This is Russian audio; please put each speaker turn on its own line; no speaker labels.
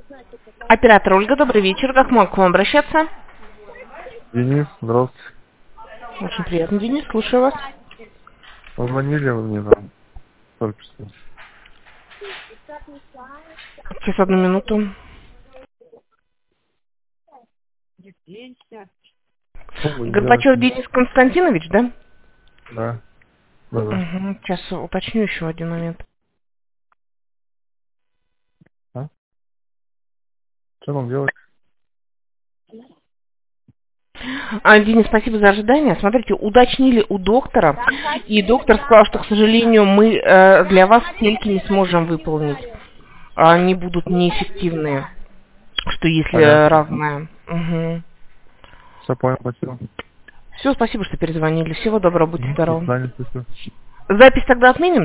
Оператор Ольга, добрый вечер. Как могу к вам обращаться?
Денис, здравствуйте.
Очень приятно, Денис, слушаю вас.
Позвонили вы мне там только что.
Сейчас, одну минуту.
Что вы
Горбачев
делаете?
Денис Константинович, да?
Да, да.
Угу. Сейчас уточню еще один момент.
А? Что вам делать?
Денис, спасибо за ожидание. Смотрите, уточнили у доктора, и доктор сказал, что, к сожалению, мы для вас стельки не сможем выполнить. Они будут неэффективные, что если
Понятно.
разное. Угу.
Все понял, спасибо.
Все, спасибо, что перезвонили. Всего доброго, будьте
До
здоровы.
свидания, спасибо.
Запись тогда отменим?